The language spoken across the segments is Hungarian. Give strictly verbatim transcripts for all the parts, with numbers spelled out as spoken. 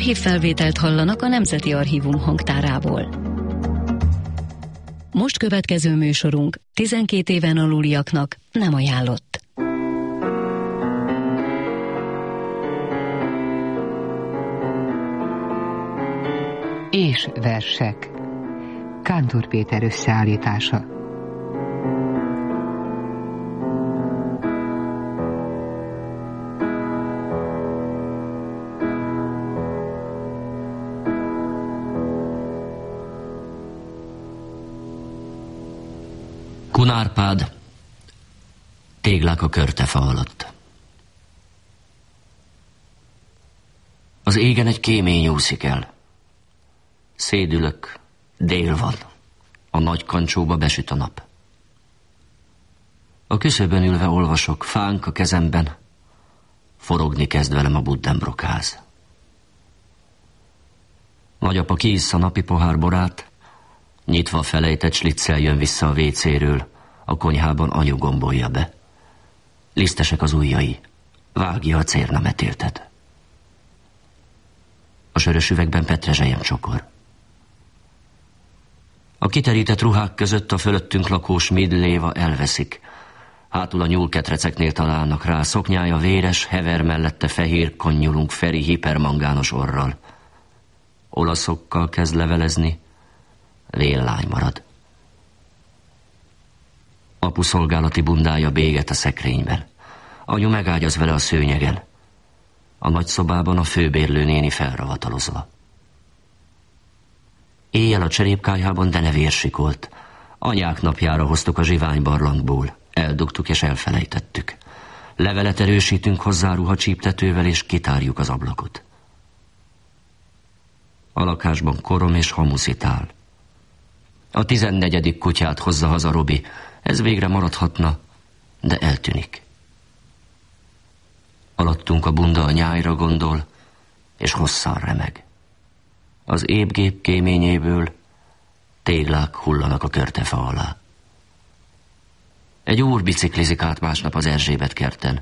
Archívfelvételt hallanak a Nemzeti Archívum hangtárából. Most következő műsorunk tizenkét éven aluliaknak nem ajánlott. És versek. Kántor Péter összeállítása. Kunárpád, téglák a körtefa alatt. Az égen egy kémény úszik el. Szédülök, dél van. A nagy kancsóba besüt a nap. A küszöbön ülve olvasok, fánk a kezemben. Forogni kezd velem a Buddenbrook-ház. Nagyapa kiissza napi pohár borát, nyitva felejtett sliccel jön vissza a vécéről, a konyhában anyu gombolja be. Lisztesek az ujjai, vágja a cérnametéltet. A sörös üvegben petrezselyem csokor. A kiterített ruhák között a fölöttünk lakó Schmidléva elveszik. Hátul a nyúlketreceknél találnak rá, szoknyája véres, hever mellette fehér konnyulunk Feri hipermangános orral. Olaszokkal kezd levelezni, léllány marad. Apu szolgálati bundája béget a szekrényben. Anyu megágyaz vele a szőnyegen. A nagyszobában a főbérlő néni felravatalozva. Éjjel a cserépkályhában denevér sikolt. Anyák napjára hoztuk a zsiványbarlangból. Eldugtuk és elfelejtettük. Levelet erősítünk hozzá ruhacsíptetővel, és kitárjuk az ablakot. A lakásban korom és hamuszitál. A tizennegyedik kutyát hozza haza Robi. Ez végre maradhatna, de eltűnik. Alattunk a bunda a nyájra gondol, és hosszan remeg. Az épgép kéményéből téglák hullanak a körtefa alá. Egy úr biciklizik át másnap az Erzsébet kerten.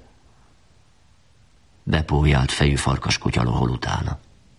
Bepójált fejű farkas kutya lohol utána.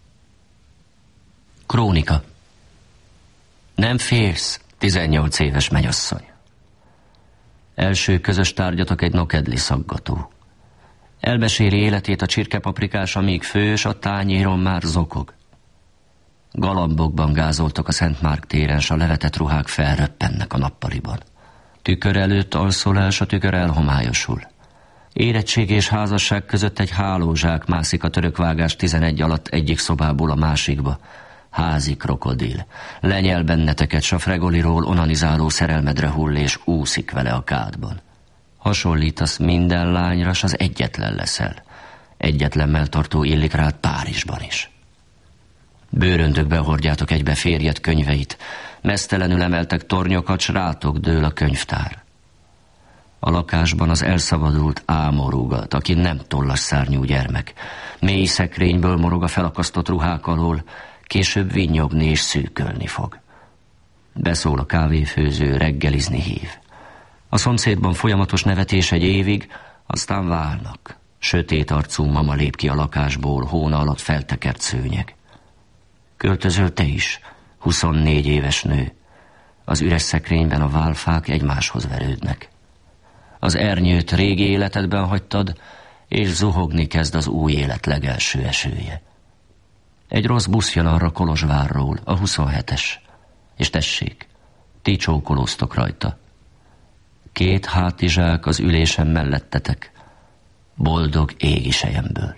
Krónika. Nem félsz, tizennyolc éves mennyasszony. Első közös tárgyatok egy nokedli szaggató. Elmeséli életét a csirkepaprikás, amíg fős, a tányéron már zokog. Galambokban gázoltak a Szent Márk téren, s a levetett ruhák felröppennek a nappaliban. Tükör előtt alszolás, a tükör elhomályosul. Érettség és házasság között egy hálózsák mászik a törökvágás tizenegy alatt egyik szobából a másikba. Házi krokodil. Lenyel benneteket, s a fregoliról onanizáló szerelmedre hull, és úszik vele a kádban. Hasonlítasz minden lányra, s az egyetlen leszel. Egyetlen melltartó illik rád Párizsban is. Bőröndökbe hordjátok egybe férjed könyveit, meztelenül emeltek tornyokat, s rátok dől a könyvtár. A lakásban az elszabadult ámorúgat, aki nem tollas szárnyú gyermek. Mély szekrényből morog a felakasztott ruhák alól, később vinnyogni és szűkölni fog. Beszól a kávéfőző, reggelizni hív. A szomszédban folyamatos nevetés egy évig, aztán válnak. Sötét arcú mama lép ki a lakásból, hóna alatt feltekert szőnyeg. Költözöl te is, huszonnégy éves nő. Az üres szekrényben a válfák egymáshoz verődnek. Az ernyőt régi életedben hagytad, és zuhogni kezd az új élet legelső esője. Egy rossz busz jön arra Kolozsvárról, a huszonhetes. És tessék, ti csókolóztok rajta. Két hátizsák az ülésem mellettetek, boldog égi selyemből.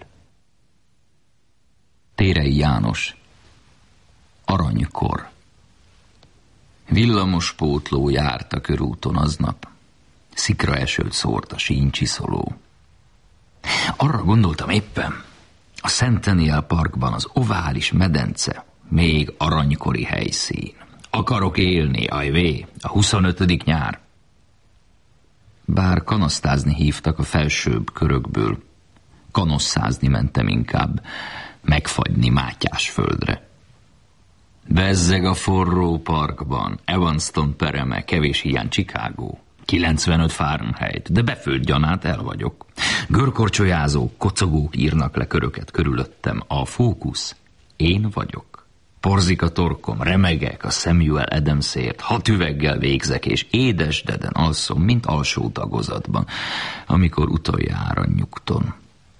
Térei János. Aranykor. Villamospótló járt a körúton aznap. Szikraesőt szórt a síncsiszoló. Arra gondoltam éppen, a Centennial Parkban az ovális medence még aranykori helyszín. Akarok élni, ajvé, a huszonötödik nyár. Bár kanasztázni hívtak a felsőbb körökből, kanosszázni mentem inkább, megfagyni Mátyásföldre. Bezzeg a forró parkban, Evanston pereme, kevés hiány Chicago, kilencvenöt Fahrenheit, de befőtt gyanát el vagyok. Görkorcsolyázók, kocogók írnak le köröket körülöttem, a fókusz Én vagyok. Porzik a torkom, remegek a Samuel Adamsért, hat üveggel végzek, és édesdeden alszom, mint alsó tagozatban, amikor utoljára nyugton.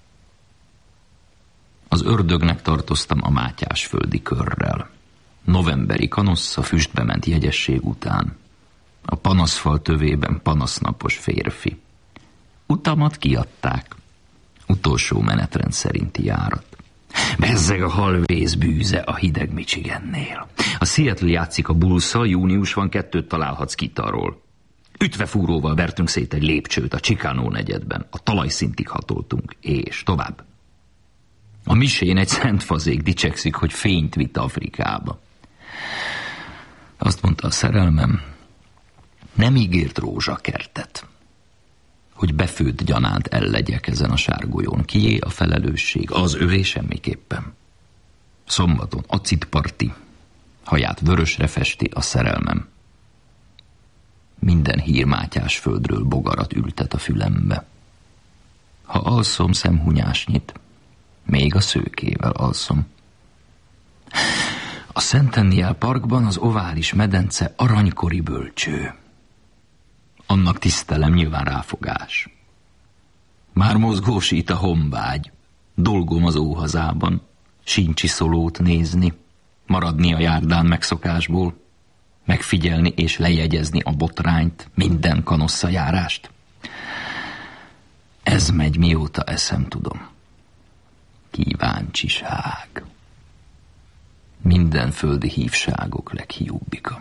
Az ördögnek tartoztam a Mátyásföldi körrel. Novemberi kanossza füstbe ment jegyesség után. A panaszfal tövében panasznapos férfi. Utamat kiadták. Utolsó menetrend szerinti járat. Bezzeg a halvész bűze a hideg Michigannél. A Seattle játszik a Bullsszal, júniusban kettőt találhatsz Kitarról. Ütvefúróval vertünk szét egy lépcsőt a Chicano negyedben. A talajszintig hatoltunk, és tovább. A misén egy szent fazék dicsekszik, hogy fényt vitt Afrikába. Azt mondta a szerelmem, nem ígért rózsakertet, hogy befőtt gyanánt ellegyek ezen a sárgolyón. Kié a felelősség? Az övé semmiképpen. Szombaton acitparti, haját vörösre festi a szerelmem. Minden hír Mátyásföldről bogarat ültet a fülembe. Ha alszom szemhunyásnyit, még a szőkével alszom. A Centennial Parkban az ovális medence aranykori bölcső. Annak tisztelem, nyilván ráfogás. Már mozgósít a honvágy, dolgom az óhazában, sincsiszolót nézni, maradni a járdán megszokásból, megfigyelni és lejegyezni a botrányt, minden kanosszajárást. Ez megy, mióta eszem tudom. Kíváncsiság. Minden földi hívságok leghiúbbika.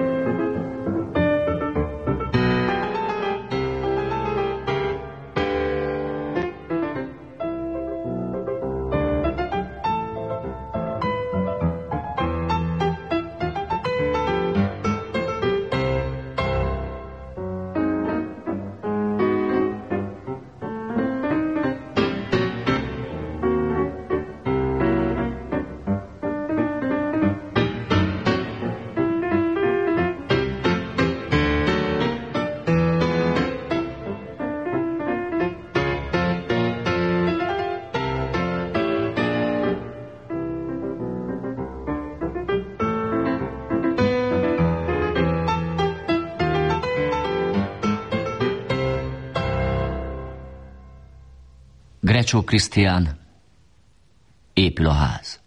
Grecsó Krisztián, épül a ház.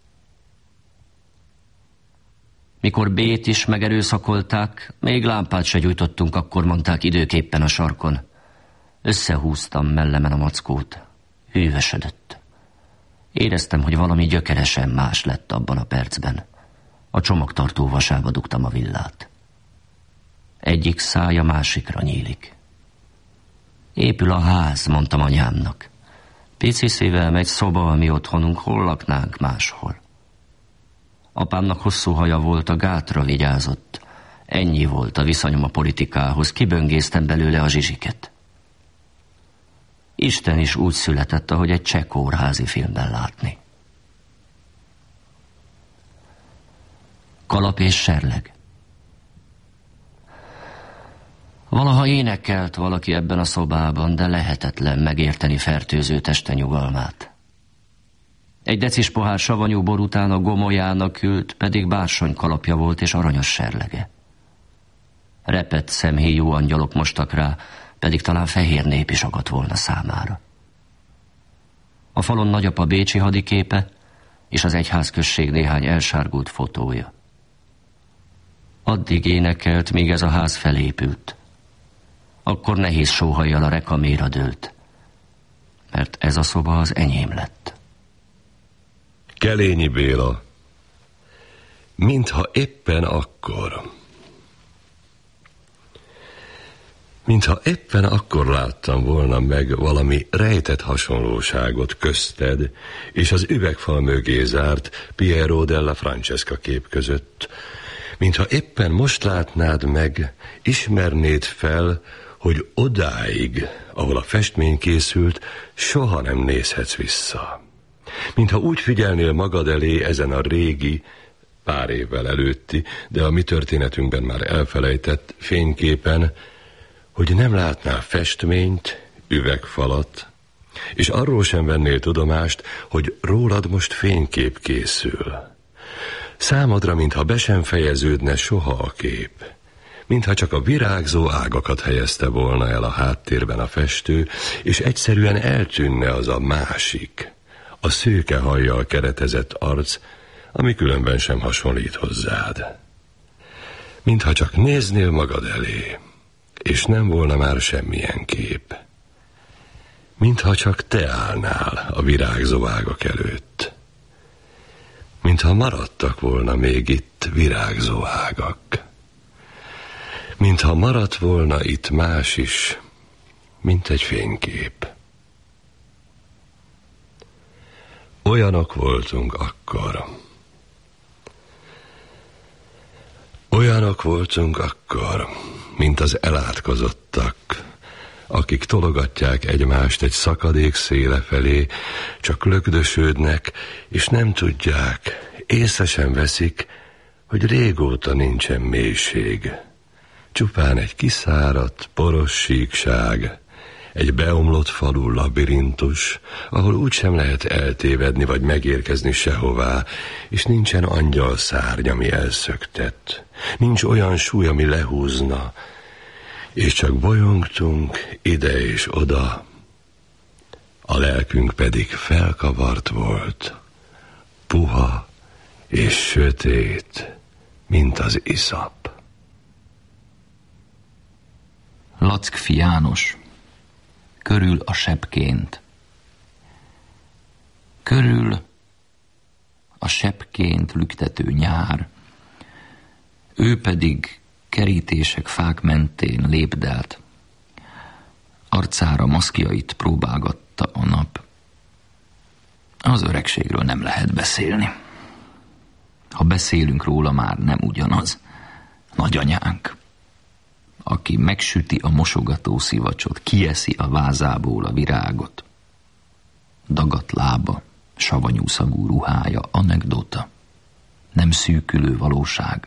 Mikor B-t is megerőszakolták, még lámpát se gyújtottunk, akkor mondták időképpen a sarkon. Összehúztam mellemen a mackót. Hűvösödött. Éreztem, hogy valami gyökeresen más lett abban a percben. A csomagtartó vasába dugtam a villát. Egyik szája másikra nyílik. Épül a ház, mondtam anyámnak. Pici szívem, egy szoba, a mi otthonunk, hol laknánk máshol. Apámnak hosszú haja volt, a gátra vigyázott. Ennyi volt a viszonyom a politikához, kiböngésztem belőle a zsizsiket. Isten is úgy született, ahogy egy cseh kórházi filmben látni. Kalap és serleg. Valaha énekelt valaki ebben a szobában, de lehetetlen megérteni fertőző teste nyugalmát. Egy decis pohár savanyú bor után a gomolyának ült, pedig bársony kalapja volt és aranyos serlege. Repett szemhéjú angyalok mostak rá, pedig talán fehér nép is agadt volna számára. A falon nagyapa bécsi hadiképe és az egyházközség néhány elsárgult fotója. Addig énekelt, míg ez a ház felépült. Akkor nehéz sóhajjal a rekaméra dőlt, mert ez a szoba az enyém lett. Kelényi Béla, mintha éppen akkor... Mintha éppen akkor láttam volna meg valami rejtett hasonlóságot közted és az üvegfal mögé zárt Piero della Francesca kép között. Mintha éppen most látnád meg, ismernéd fel, hogy odáig, ahol a festmény készült, soha nem nézhetsz vissza. Mintha úgy figyelnél magad elé ezen a régi, pár évvel előtti, de a mi történetünkben már elfelejtett fényképen, hogy nem látnál festményt, üvegfalat, és arról sem vennél tudomást, hogy rólad most fénykép készül. Számodra, mintha be sem fejeződne soha a kép. Mintha csak a virágzó ágakat helyezte volna el a háttérben a festő, és egyszerűen eltűnne az a másik, a szőke hajjal keretezett arc, ami különben sem hasonlít hozzád. Mintha csak néznél magad elé, és nem volna már semmilyen kép. Mintha csak te állnál a virágzó ágak előtt. Mintha maradtak volna még itt virágzó ágak. Mintha maradt volna itt más is, mint egy fénykép. Olyanok voltunk akkor. Olyanok voltunk akkor, mint az elátkozottak, akik tologatják egymást egy szakadék széle felé, csak lökdösödnek, és nem tudják, észre sem veszik, hogy régóta nincsen mélység. Csupán egy kiszáradt, poros síkság, egy beomlott falu labirintus, ahol úgysem lehet eltévedni vagy megérkezni sehová, és nincsen angyalszárny, ami elszöktett. Nincs olyan súly, ami lehúzna, és csak bolyongtunk ide és oda. A lelkünk pedig felkavart volt, puha és sötét, mint az iszap. Lackfi János, körül a sebként. Körül a sebként lüktető nyár, ő pedig kerítések fák mentén lépdelt. Arcára maszkjait próbálgatta a nap. Az öregségről nem lehet beszélni. Ha beszélünk róla, már nem ugyanaz. Nagyanyánk, aki megsüti a mosogató szivacsot, kieszi a vázából a virágot. Dagadt lába, savanyú szagú ruhája, anekdota, nem szűkülő valóság.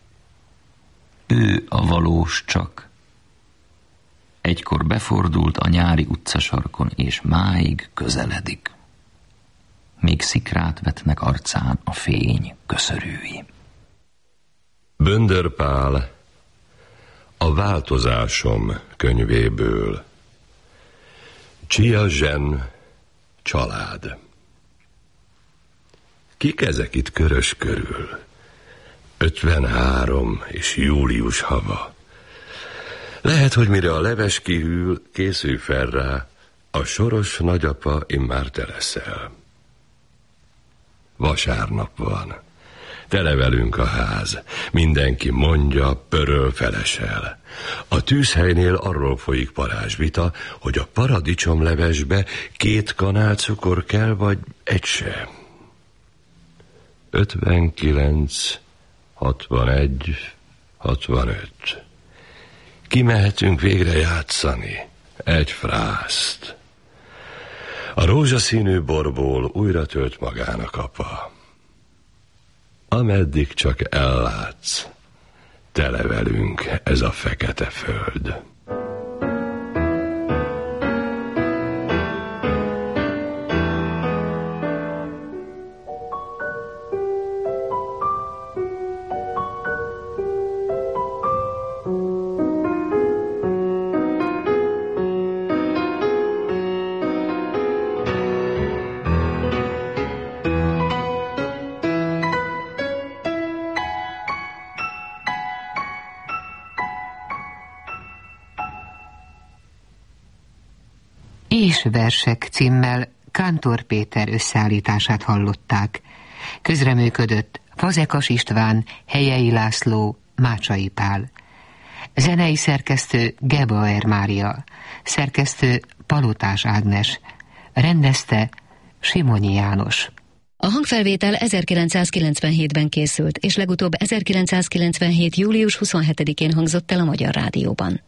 Ő a valós csak. Egykor befordult a nyári utcasarkon, és máig közeledik. Még szikrát vetnek arcán a fény köszörűi. Böndör Pál, a Változásom könyvéből. Chia Zsen, család. Kik ezek itt körös körül? ötvenhárom és július hava. Lehet, hogy mire a leves kihűl, készülj fel rá, a soros nagyapa immár te leszel. Vasárnap van. Tele velünk a ház. Mindenki mondja, pöröl, felesel. A tűzhelynél arról folyik parázsvita, hogy a paradicsomlevesbe két kanál cukor kell, vagy egy se. ötvenkilenc, hatvanegy, hatvanöt. Kimehetünk végre játszani. Egy frászt. A rózsaszínű borból újra tölt magának apa. Ameddig csak ellátsz, tele velünk ez a fekete föld. És versek címmel Kántor Péter összeállítását hallották. Közreműködött Fazekas István, Helyei László, Mácsai Pál. Zenei szerkesztő Gebauer Mária, szerkesztő Palotás Ágnes, rendezte Simonyi János. A hangfelvétel ezerkilencszázkilencvenhétben készült, és legutóbb ezerkilencszázkilencvenhét. július huszonhetedikén hangzott el a Magyar Rádióban.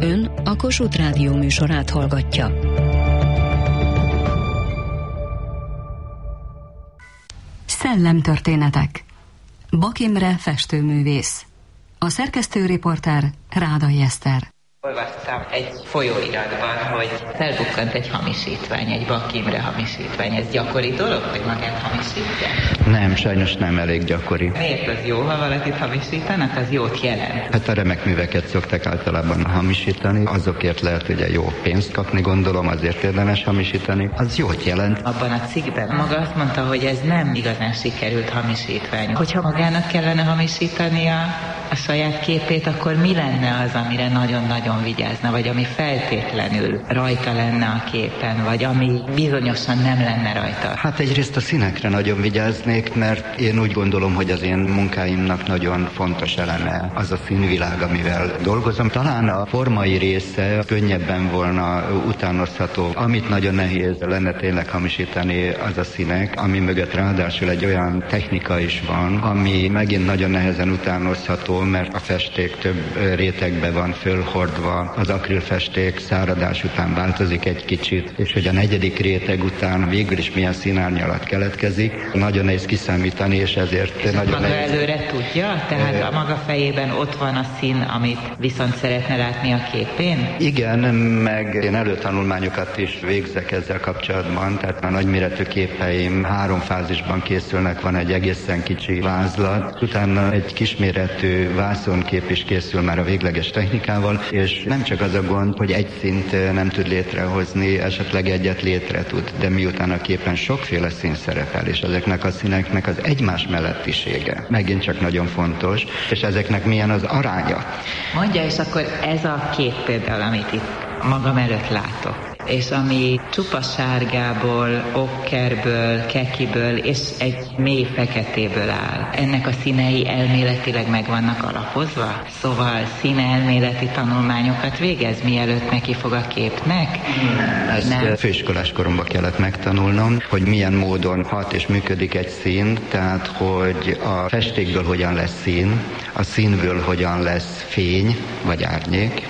Ön a Kossuth Rádió műsorát hallgatja. Szellemtörténetek. Bak Imre festőművész. A szerkesztő riporter Rádai Eszter. Olvastam egy folyóiratban, hogy felbukkant egy hamisítvány, egy Bak Imre hamisítvány. Ez gyakori dolog, hogy magát hamisítják? Nem, sajnos nem elég gyakori. Miért az jó, ha valakit hamisítanak? Az jót jelent. Hát a remek műveket szokták általában hamisítani. Azokért lehet ugye jó pénzt kapni, gondolom, azért érdemes hamisítani. Az jót jelent. Abban a cikkben maga azt mondta, hogy ez nem igazán sikerült hamisítvány. Hogyha magának kellene hamisítania a saját képét, akkor mi lenne az, amire nagyon-nagyon vigyázna, vagy ami feltétlenül rajta lenne a képen, vagy ami bizonyosan nem lenne rajta? Hát egyrészt a színekre nagyon vigyáznék, mert én úgy gondolom, hogy az én munkáimnak nagyon fontos eleme az a színvilág, amivel dolgozom. Talán a formai része könnyebben volna utánozható. Amit nagyon nehéz lenne tényleg hamisítani, az a színek, ami mögött ráadásul egy olyan technika is van, ami megint nagyon nehezen utánozható, mert a festék több rétegbe van fölhordva, az akrilfesték száradás után változik egy kicsit, és hogy a negyedik réteg után végül is milyen színárnyalat keletkezik, nagyon nehéz kiszámítani, és ezért és nagyon maga nehéz. előre tudja? Tehát a maga fejében ott van a szín, amit viszont szeretne látni a képén? Igen, meg én előtanulmányokat is végzek ezzel kapcsolatban, tehát a nagyméretű képeim három fázisban készülnek, van egy egészen kicsi vázlat, utána egy kisméretű vászonkép is készül már a végleges technikával, és nem csak az a gond, hogy egy színt nem tud létrehozni, esetleg egyet létre tud, de miután a képen sokféle szín szerepel, és ezeknek a színeknek az egymás mellettisége megint csak nagyon fontos, és ezeknek milyen az aránya. Mondja, és akkor ez a kép például, amit itt magam előtt látok, és ami csupa sárgából, okkerből, kekiből és egy mély feketéből áll. Ennek a színei elméletileg meg vannak alapozva? Szóval színelméleti tanulmányokat végez, mielőtt neki fog a képnek? Ezt Nem. főiskolás koromban kellett megtanulnom, hogy milyen módon hat és működik egy szín, tehát hogy a festékből hogyan lesz szín, a színből hogyan lesz fény vagy árnyék,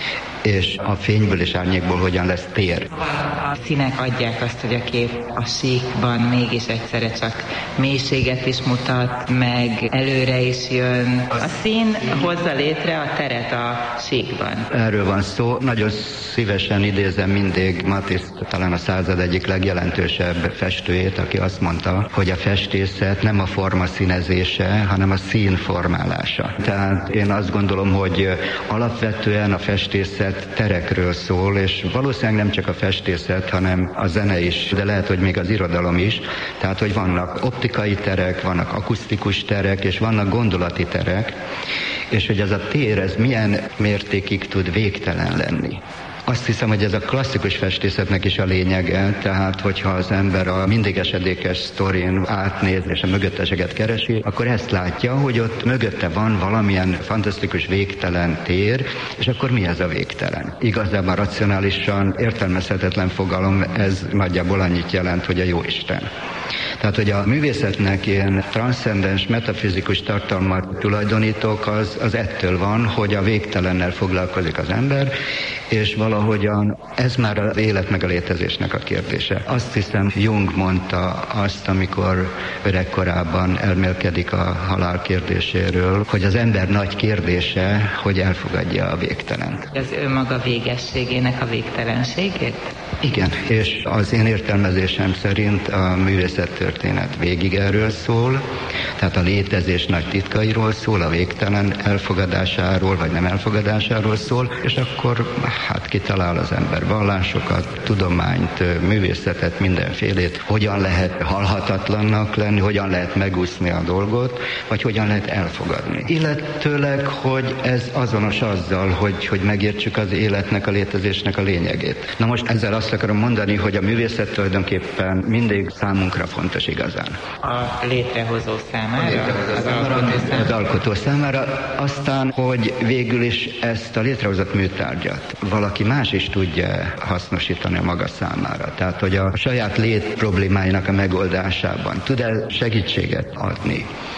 és a fényből és árnyékból hogyan lesz tér. A színek adják azt, hogy a kép a síkban mégis egyszerre csak mélységet is mutat, meg előre is jön. A szín hozza létre a teret a síkban. Erről van szó. Nagyon szívesen idézem mindig Matisse, talán a század egyik legjelentősebb festőjét, aki azt mondta, hogy a festészet nem a forma színezése, hanem a szín formálása. Tehát én azt gondolom, hogy alapvetően a festészet terekről szól, és valószínűleg nem csak a festészet, hanem a zene is, de lehet, hogy még az irodalom is. Tehát, hogy vannak optikai terek, vannak akusztikus terek, és vannak gondolati terek, és hogy ez a tér, ez milyen mértékig tud végtelen lenni. Azt hiszem, hogy ez a klasszikus festészetnek is a lényege, tehát hogyha az ember a mindig esedékes sztorin átnéz és a mögötteseket keresi, akkor ezt látja, hogy ott mögötte van valamilyen fantasztikus végtelen tér, és akkor mi ez a végtelen? Igazából racionálisan értelmezhetetlen fogalom, ez nagyjából annyit jelent, hogy a Jóisten. Tehát, hogy a művészetnek ilyen transzcendens, metafizikus tartalmat tulajdonítok, az, az ettől van, hogy a végtelennel foglalkozik az ember, és valahogyan ez már az élet meg a létezésnek a kérdése. Azt hiszem, Jung mondta azt, amikor öregkorában elmélkedik a halál kérdéséről, hogy az ember nagy kérdése, hogy elfogadja a végtelent. Az önmaga végességének a végtelenségét? Igen, és az én értelmezésem szerint a művészettörténet végig erről szól, tehát a létezés nagy titkairól szól, a végtelen elfogadásáról vagy nem elfogadásáról szól, és akkor hát kitalál az ember vallásokat, tudományt, művészetet, mindenfélét, hogyan lehet halhatatlannak lenni, hogyan lehet megúszni a dolgot, vagy hogyan lehet elfogadni. Illetőleg, hogy ez azonos azzal, hogy, hogy megértsük az életnek, a létezésnek a lényegét. Na most ezzel azt akarom mondani, hogy a művészet tulajdonképpen mindig számunkra fontos igazán. A létrehozó számára? A létrehozó az, számára alkotó számára. az alkotó számára. Aztán, hogy végül is ezt a létrehozott műtárgyat valaki más is tudja hasznosítani a maga számára. Tehát, hogy a saját lét problémáinak a megoldásában tud el segítséget adni.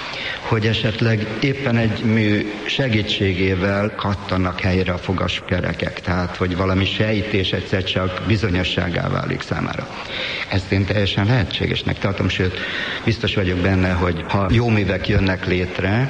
hogy esetleg éppen egy mű segítségével kattannak helyre a fogaskerekek, tehát hogy valami sejtés egyszer csak bizonyosságá válik számára. Ezt én teljesen lehetségesnek tartom, sőt, biztos vagyok benne, hogy ha jó művek jönnek létre,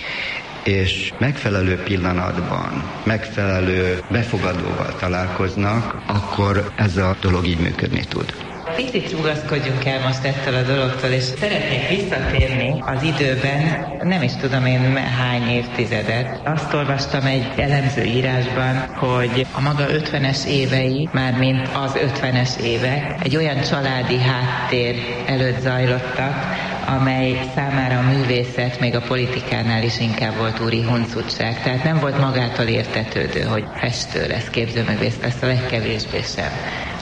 és megfelelő pillanatban, megfelelő befogadóval találkoznak, akkor ez a dolog így működni tud. Picit rugaszkodjunk el most ettől a dologtól, és szeretnék visszatérni az időben, nem is tudom én hány évtizedet. Azt olvastam egy elemző írásban, hogy a maga ötvenes évei, mármint az ötvenes évek, egy olyan családi háttér előtt zajlottak, amely számára a művészet még a politikánál is inkább volt úri huncutság. Tehát nem volt magától értetődő, hogy festő lesz, képzőművész lesz, a legkevésbé sem.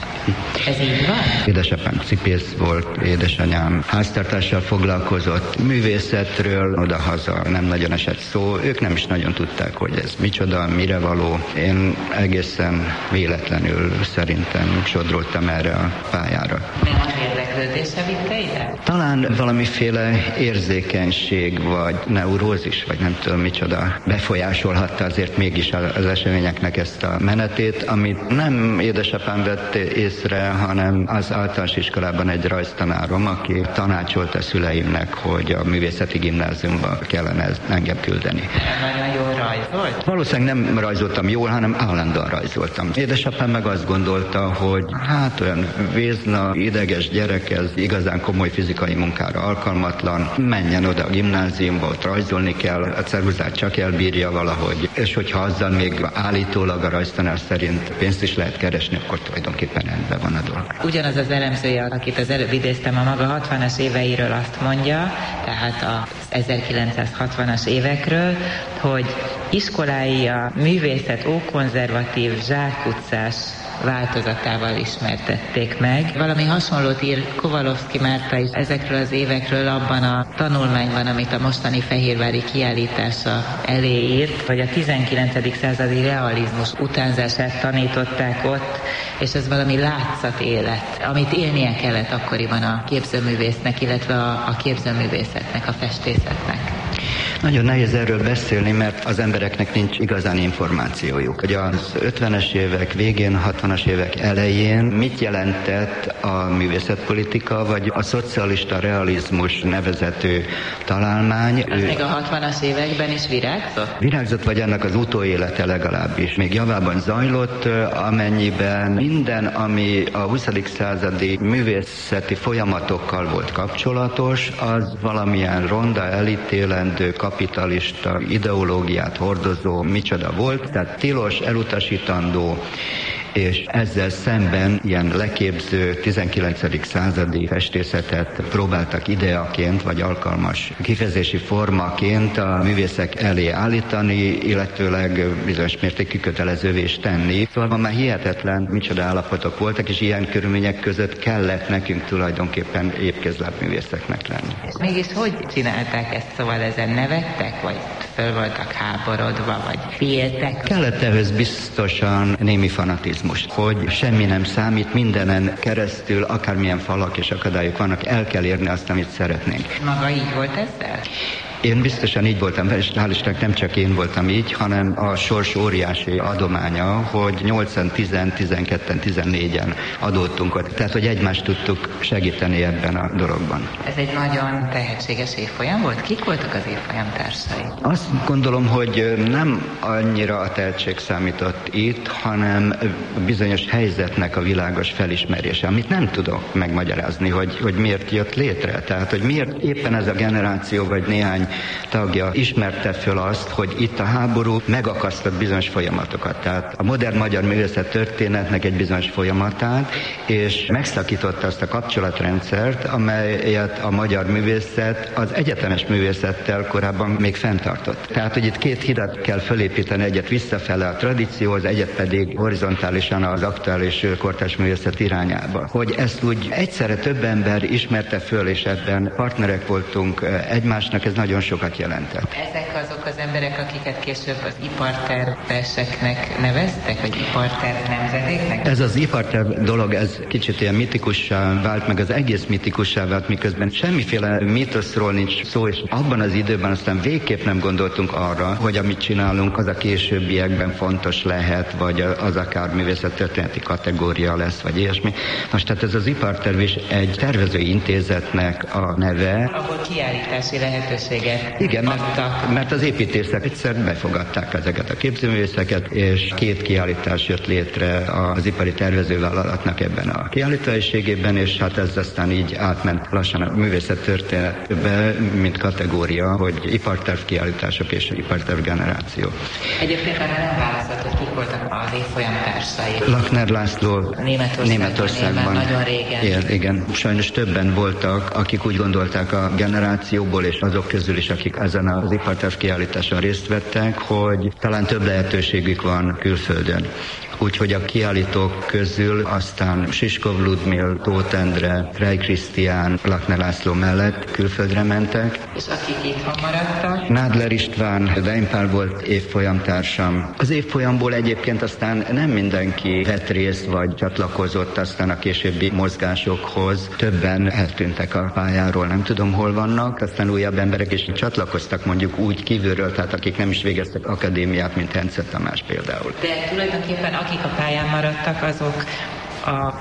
Ez így van? Édesapám cipész volt, édesanyám háztartással foglalkozott, művészetről odahaza nem nagyon esett szó, ők nem is nagyon tudták, hogy ez micsoda, mire való. Én egészen véletlenül szerintem sodródtam erre a pályára. Nem az érdeklődése vitte ide? Talán valamiféle érzékenység, vagy neurózis, vagy nem tudom micsoda befolyásolhatta azért mégis az eseményeknek ezt a menetét, amit nem édesapám vett észre, hanem az általános iskolában egy rajztanárom, aki tanácsolt a szüleimnek, hogy a művészeti gimnáziumba kellene engem küldeni. Nagyon jól rajzolt? Valószínűleg nem rajzoltam jól, hanem állandóan rajzoltam. Édesapám meg azt gondolta, hogy hát olyan vézna, ideges gyerek, ez igazán komoly fizikai munkára alkalmatlan, menjen oda a gimnáziumba, ott rajzolni kell, a ceruzát csak elbírja valahogy, és hogyha azzal még állítólag a rajztanár szerint pénzt is lehet keresni, akkor tulajdonképpen rendben van a dolog. Ugyanaz az elemzője, akit az előbb idéztem, a maga hatvanas éveiről azt mondja, tehát az ezerkilencszázhatvanas évekről, hogy iskolái a művészet ókonzervatív, zsákutcás változatával ismertették meg. Valami hasonlót ír Kovalovszky Márta is ezekről az évekről abban a tanulmányban, amit a mostani fehérvári kiállítása elé írt, hogy a tizenkilencedik századi realizmus utánzását tanították ott, és ez valami látszat élet, amit élnie kellett akkoriban a képzőművésznek, illetve a, a képzőművészetnek, a festészetnek. Nagyon nehéz erről beszélni, mert az embereknek nincs igazán információjuk. Hogy az ötvenes évek végén, hatvanas évek elején mit jelentett a művészetpolitika, vagy a szocialista realizmus nevezető találmány. Az ő... még a hatvanas években is virágzott? Virágzott, vagy ennek az utóélete legalábbis. Még javában zajlott, amennyiben minden, ami a huszadik századi művészeti folyamatokkal volt kapcsolatos, az valamilyen ronda, elítélendő, kapitalista ideológiát hordozó micsoda volt, tehát tilos, elutasítandó, és ezzel szemben ilyen leképző tizenkilencedik századi festészetet próbáltak ideaként, vagy alkalmas kifejezési formaként a művészek elé állítani, illetőleg bizonyos mértékig kötelezővé is tenni. Szóval már hihetetlen micsoda állapotok voltak, és ilyen körülmények között kellett nekünk tulajdonképpen épkézlábművészeknek lenni. És mégis hogy csinálták ezt? Szóval ezen nevettek, vagy föl voltak háborodva, vagy féltek? Kellett ehhez biztosan némi fanatizmus, hogy semmi nem számít, mindenen keresztül, akármilyen falak és akadályok vannak, el kell érni azt, amit szeretnénk. Maga így volt ezzel? Én biztosan így voltam, és hál' Istennek nem csak én voltam így, hanem a sors óriási adománya, hogy nyolcan, tízen, tizenketten, tizennégyen adódtunk ott. Tehát, hogy egymást tudtuk segíteni ebben a dologban. Ez egy nagyon tehetséges évfolyam volt? Kik voltak az évfolyam társai? Azt gondolom, hogy nem annyira a tehetség számított itt, hanem bizonyos helyzetnek a világos felismerése, amit nem tudok megmagyarázni, hogy, hogy miért jött létre. Tehát, hogy miért éppen ez a generáció, vagy néhány tagja ismerte föl azt, hogy itt a háború megakasztott bizonyos folyamatokat. Tehát a modern magyar művészet történetnek egy bizonyos folyamatát, és megszakította azt a kapcsolatrendszert, amelyet a magyar művészet az egyetemes művészettel korábban még fenntartott. Tehát, hogy itt két hidat kell fölépíteni, egyet visszafele a tradícióhoz, egyet pedig horizontálisan az aktuális kortárs művészet irányába. Hogy ezt úgy egyszerre több ember ismerte föl, és ebben partnerek voltunk egymásnak, ez nagyon nagyon sokat jelentett. Ezek azok az emberek, akiket később az iparterveseknek neveztek, vagy iparterv nemzedéknek? Ez az iparterv dolog, ez kicsit ilyen mitikussá vált, meg az egész mitikussá vált, miközben semmiféle mítoszról nincs szó, és abban az időben aztán végképp nem gondoltunk arra, hogy amit csinálunk, az a későbbiekben fontos lehet, vagy az akár művészettörténeti kategória lesz, vagy ilyesmi. Most tehát ez az iparterv is egy tervezői intézetnek a neve. Ahol kiállítási lehetőséget Igen, adtak. mert, mert az építészek egyszer befogadták ezeket a képzőművészeket, és két kiállítás jött létre az ipari tervezővállalatnak ebben a kiállítóhelyiségében, és hát ez aztán így átment lassan a művészettörténetbe, mint kategória, hogy iparterv kiállítások és iparterv generáció. Egyébként arra nem válaszolt, hogy kik voltak az évfolyam társai. Lakner László Németországban, Németországban nagyon régen. Igen, igen, sajnos többen voltak, akik úgy gondolták a generációból, és azok közül is, akik ezen az iparterv kiállításon részt vettek, hogy talán több lehetőségük van külföldön. Úgyhogy a kiállítók közül aztán Siskov Ludmil, Tóth Endre, Frey Krisztián, Lakner László mellett külföldre mentek. És akik itthon maradtak? Nádler István, Deimpál volt évfolyamtársam. Az évfolyamból egyébként aztán nem mindenki vett részt, vagy csatlakozott aztán a későbbi mozgásokhoz. Többen eltűntek a pályáról, nem tudom hol vannak. Aztán újabb emberek is csatlakoztak mondjuk úgy kívülről, tehát akik nem is végeztek akadémiát, mint Hence Tamás például. De tulajdonképpen akik a pályán maradtak, azok a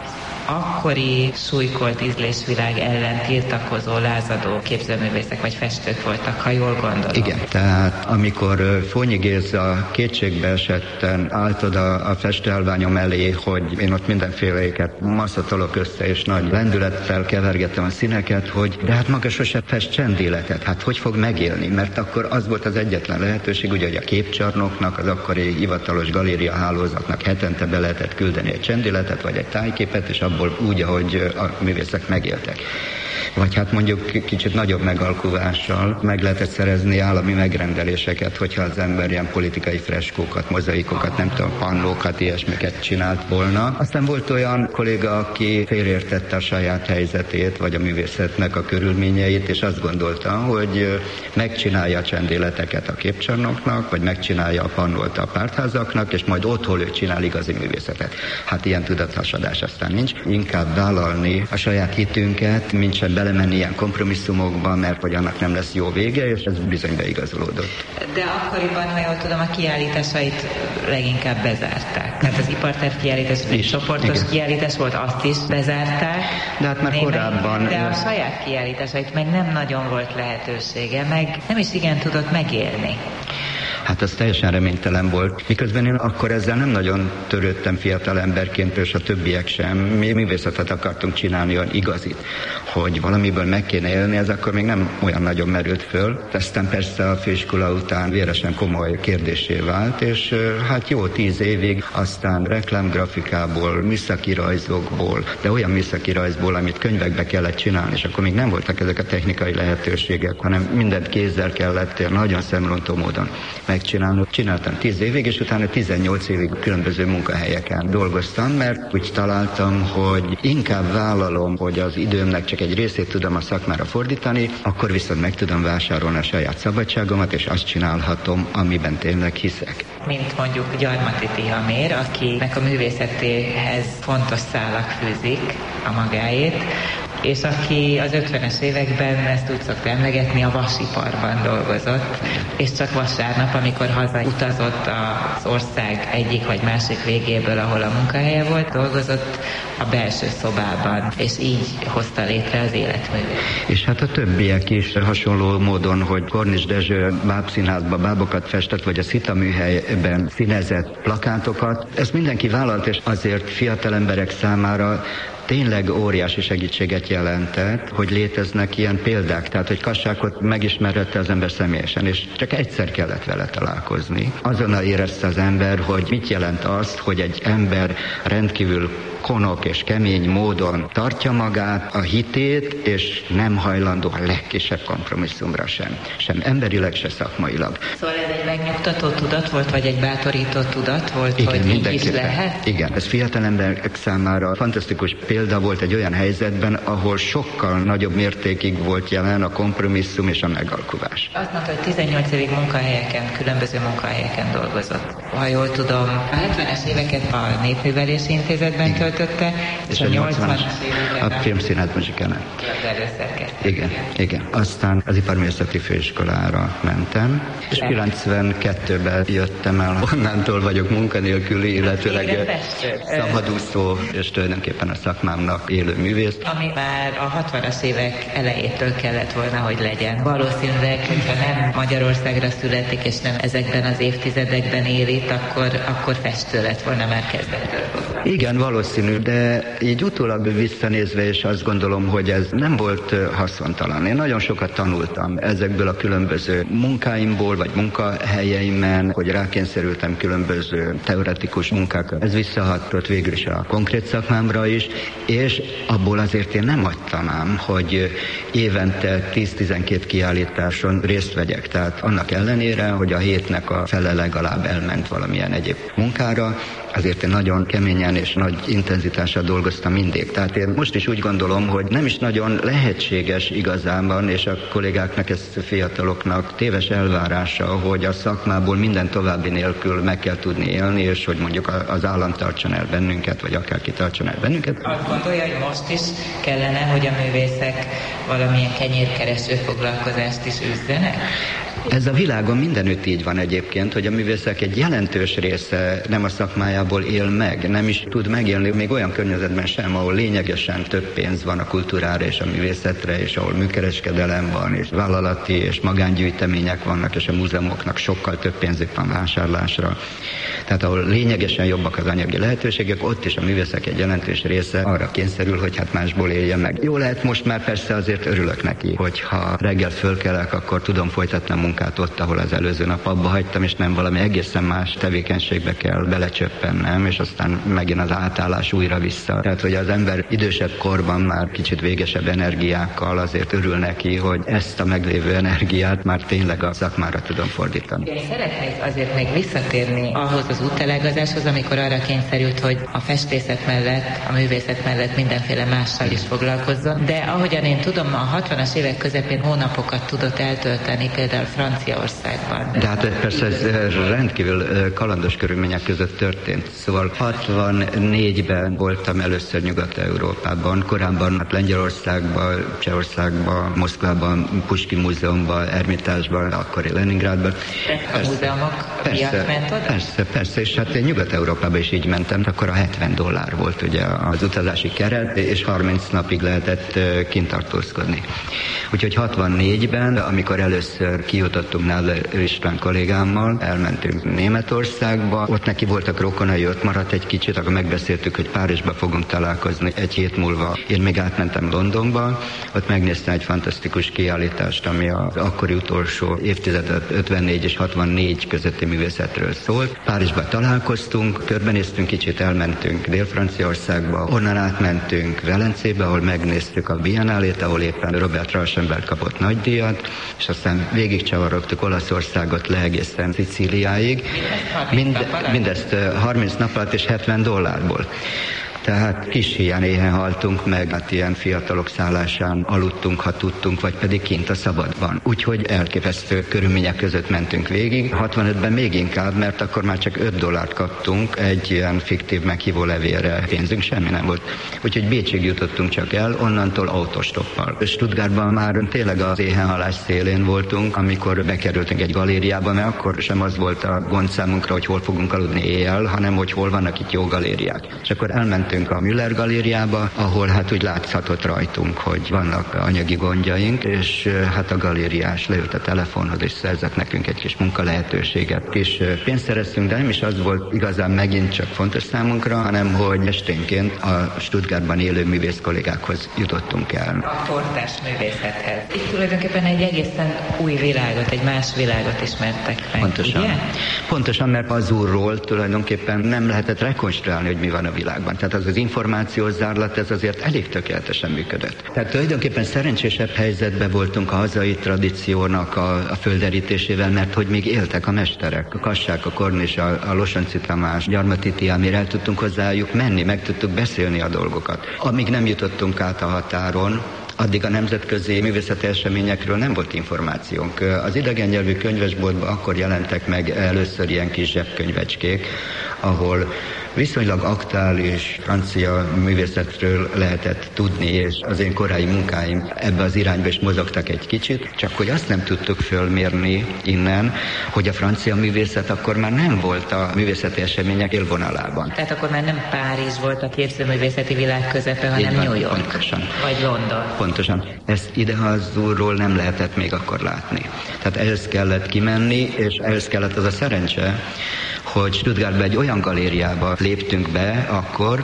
akkori súlykolt ízlésvilág ellen tiltakozó, lázadó képzőművészek vagy festők voltak, ha jól gondolom. Igen, tehát amikor Fónyi Géza kétségbe esetten állt oda a festőállványom elé, hogy én ott mindenféleiket masszatolok össze, és nagy lendülettel kevergettem a színeket, hogy de hát maga sose fest csendéletet, hát hogy fog megélni? Mert akkor az volt az egyetlen lehetőség, ugye, hogy a képcsarnoknak, az akkori hivatalos galéria hálózatnak hetente be lehetett küldeni egy csendéletet, vagy egy tájképet, és abból úgy, ahogy a művészek megéltek. Vagy hát mondjuk kicsit nagyobb megalkuvással meg lehetett szerezni állami megrendeléseket, hogyha az ember ilyen politikai freskókat, mozaikokat, nem tudom, pannókat, ilyesmiket csinált volna. Aztán volt olyan kolléga, aki félreértette a saját helyzetét, vagy a művészetnek a körülményeit, és azt gondolta, hogy megcsinálja a csendéleteket a képcsarnoknak, vagy megcsinálja a pannót a pártházaknak, és majd otthon ő csinál igazi művészetet. Hát ilyen tudathasadás aztán nincs. Inkább vállalni a saját hitünket, mint sem belemenni ilyen kompromisszumokba, mert vagy annak nem lesz jó vége, és ez bizony beigazolódott. De akkoriban, ha jól tudom, a kiállításait leginkább bezárták. Tehát az iparterv kiállítás, egy csoportos igen. kiállítás volt, azt is bezárták. De hát már korábban... De a saját kiállításait meg nem nagyon volt lehetősége, meg nem is igen tudott megélni. Hát az teljesen reménytelen volt. Miközben én akkor ezzel nem nagyon törődtem fiatal emberként, és a többiek sem. Mi művészetet akartunk csinálni, olyan igazit, hogy valamiből meg kéne élni, ez akkor még nem olyan nagyon merült föl. Aztán persze a főiskola után véresen komoly kérdésé vált, és hát jó tíz évig aztán reklámgrafikából, műszaki rajzokból, de olyan műszaki rajzból, amit könyvekbe kellett csinálni, és akkor még nem voltak ezek a technikai lehetőségek, hanem mindent kézzel kellett nagyon szemrontó módon megcsinálni. Csináltam tíz évig, és utána tizennyolc évig különböző munkahelyeken dolgoztam, mert úgy találtam, hogy inkább vállalom, hogy az időmnek csak egy részét tudom a szakmára fordítani, akkor viszont meg tudom vásárolni a saját szabadságomat, és azt csinálhatom, amiben tényleg hiszek. Mint mondjuk Gyarmati Tihamér, akinek a művészetéhez fontos szálak fűzik a magáét, és aki az ötvenes években, ezt úgy szokta emlegetni, a vasiparban dolgozott, és csak vasárnap, amikor hazautazott az ország egyik vagy másik végéből, ahol a munkahelye volt, dolgozott a belső szobában, és így hozta létre az életművét. És hát a többiek is hasonló módon, hogy Kornis Dezső bábszínházba bábokat festett, vagy a Szita műhelyben színezett plakátokat. Ezt mindenki vállalt, és azért fiatal emberek számára tényleg óriási segítséget jelentett, hogy léteznek ilyen példák, tehát hogy Kassákot megismerhette az ember személyesen, és csak egyszer kellett vele találkozni. Azonnal érezte az ember, hogy mit jelent az, hogy egy ember rendkívül konok és kemény módon tartja magát, a hitét, és nem hajlandó a legkisebb kompromisszumra sem. Sem emberileg, se szakmailag. Szóval ez egy megnyugtató tudat volt, vagy egy bátorító tudat volt, igen, hogy így is lehet? Igen, ez fiatal emberek számára fantasztikus példa volt egy olyan helyzetben, ahol sokkal nagyobb mértékig volt jelen a kompromisszum és a megalkuvás. Azt mondta, hogy tizennyolc évig munkahelyeken, különböző munkahelyeken dolgozott. Ha jól tudom, a hetvenes éveket a Népművelési Intézetben igen. töltötte, és, és a nyolcvanas éveket a Filmszínházban sikerült. Igen, igen. Aztán az Iparművészeti Főiskolára mentem, és kilencvenkettőben jöttem el, onnantól vagyok munkanélküli, illetőleg szabadúszó, és tulajdonképpen a szakmámnak élő művész. Ami már a hatvanas évek elejétől kellett volna, hogy legyen. Valószínűleg, hogyha nem Magyarországra születik, és nem ezekben az évtizedekben él itt, akkor, akkor festő lett volna már kezdettől. Igen, valószínű, de így utólag visszanézve, és azt gondolom, hogy ez nem volt haszontalan. Én nagyon sokat tanultam ezekből a különböző munkáimból, vagy munkahelyeimen, hogy rákényszerültem különböző teoretikus munkákra. Ez visszahatott végül is a konkrét szakmámra is, és abból azért én nem hagytam ám, hogy évente tíz-tizenkét kiállításon részt vegyek. Tehát annak ellenére, hogy a hétnek a fele legalább elment valamilyen egyéb munkára, azért én nagyon keményen és nagy intenzitással dolgoztam mindig. Tehát én most is úgy gondolom, hogy nem is nagyon lehetséges igazánban, és a kollégáknak, ez fiataloknak téves elvárása, hogy a szakmából minden további nélkül meg kell tudni élni, és hogy mondjuk az állam tartson el bennünket, vagy akárki tartson el bennünket. Azt gondolja, hogy most is kellene, hogy a művészek valamilyen kenyérkereső foglalkozást is üzzenek? Ez a világon mindenütt így van egyébként, hogy a művészek egy jelentős része nem a szakmájából él meg, nem is tud megélni, még olyan környezetben sem, ahol lényegesen több pénz van a kultúrára és a művészetre, és ahol műkereskedelem van, és vállalati és magángyűjtemények vannak, és a múzeumoknak sokkal több pénzük van vásárlásra. Tehát ahol lényegesen jobbak az anyagi lehetőségek, ott is a művészek egy jelentős része arra kényszerül, hogy hát másból élje meg. Jó lehet, most már persze azért örülök neki, hogyha reggel fölkelek, akkor tudom folytatni a munkát ott, ahol az előző nap abba hagytam, és nem valami egészen más tevékenységbe kell belecsöppennem, és aztán megint az átállás újra vissza. Tehát, hogy az ember idősebb korban már kicsit végesebb energiákkal azért örül neki, hogy ezt a meglévő energiát már tényleg a szakmára tudom fordítani. Én szeretnék azért még visszatérni ahhoz az útelágazáshoz, amikor arra kényszerült, hogy a festészet mellett, a művészet mellett mindenféle mással is foglalkozzon. De ahogyan én tudom, a hatvanas évek közepén hónapokat tudott eltölteni például Franciaországban. De hát persze ez rendkívül kalandos körülmények között történt. Szóval hatvannégyben voltam először Nyugat-Európában, korábban hát Lengyelországban, Csehországban, Moszkvában, Puskin Múzeumban, Ermitásban, akkori Leningrádban. A múzeumok miatt ment oda? Persze, persze, és hát én Nyugat-Európába is így mentem, akkor a hetven dollár volt ugye az utazási keret, és harminc napig lehetett kint tartózkodni. Úgyhogy hatvannégyben, amikor először kijutottunk Nadler István kollégámmal, elmentünk Németországba, ott neki voltak rokonai, ott maradt egy kicsit, akkor megbeszéltük, hogy Párizsba fogunk találkozni egy hét múlva. Én még átmentem Londonba, ott megnéztem egy fantasztikus kiállítást, ami az akkori utolsó évtizedet ötvennégy és hatvannégy közötti művészetről szólt. Párizsba találkoztunk, körbenéztünk kicsit, elmentünk Dél-Franciaországba, onnan átmentünk Velencébe, ahol megnéztük a Biennálét, ahol éppen Robert Rauschenberg kapott nagy díjat, és aztán végigcsavarogtuk Olaszországot le egészen Szicíliáig. Mind, mindezt harminc nap alatt és hetven dollárból. Tehát kis híján éhen haltunk meg, hát ilyen fiatalok szállásán aludtunk, ha tudtunk, vagy pedig kint a szabadban. Úgyhogy elképesztő körülmények között mentünk végig. hatvanötben még inkább, mert akkor már csak öt dollárt kaptunk egy ilyen fiktív meghívó levélre. Pénzünk semmi nem volt. Úgyhogy Bécsig jutottunk csak el, onnantól autostoppal. Stuttgartban már tényleg az éhenhalás szélén voltunk, amikor bekerültünk egy galériába, mert akkor sem az volt a gond számunkra, hogy hol fogunk aludni éjjel, hanem hogy hol vannak itt jó galériák. És akkor elmentünk a Müller galériába, ahol hát úgy láthatott rajtunk, hogy vannak anyagi gondjaink, és hát a galériás leült a telefonhoz, és szerzett nekünk egy kis munkalehetőséget. Kis pénzt szereztünk, de nem is az volt igazán megint csak fontos számunkra, hanem hogy esténként a Stuttgartban élő művész kollégákhoz jutottunk el. A portás művészethez. Itt tulajdonképpen egy egészen új világot, egy más világot ismertek meg. Pontosan. Ugye? Pontosan, mert az úrról tulajdonképpen nem lehetett rekonstruálni, hogy mi van a világban. Tehát az az információs zárlat, ez azért elég tökéletesen működött. Tehát tulajdonképpen szerencsésebb helyzetben voltunk a hazai tradíciónak a, a földerítésével, mert hogy még éltek a mesterek, a Kassák, a Kornis, a, a Losonczy Tamás, Gyarmati Tiámire el tudtunk hozzájuk menni, meg tudtuk beszélni a dolgokat. Amíg nem jutottunk át a határon, addig a nemzetközi művészeti eseményekről nem volt információnk. Az idegen nyelvű könyvesboltban akkor jelentek meg először ilyen kis zsebkönyvecskék, ahol viszonylag aktuális francia művészetről lehetett tudni, és az én korai munkáim ebbe az irányba is mozogtak egy kicsit, csak hogy azt nem tudtuk fölmérni innen, hogy a francia művészet akkor már nem volt a művészeti események élvonalában. Tehát akkor már nem Párizs volt a képzőművészeti világ közepe, hanem van, New York. Pontosan. Vagy London. Pontosan. Ezt idehazulról nem lehetett még akkor látni. Tehát ehhez kellett kimenni, és ehhez kellett az a szerencse, hogy Stuttgartba egy olyan galériába léptünk be akkor,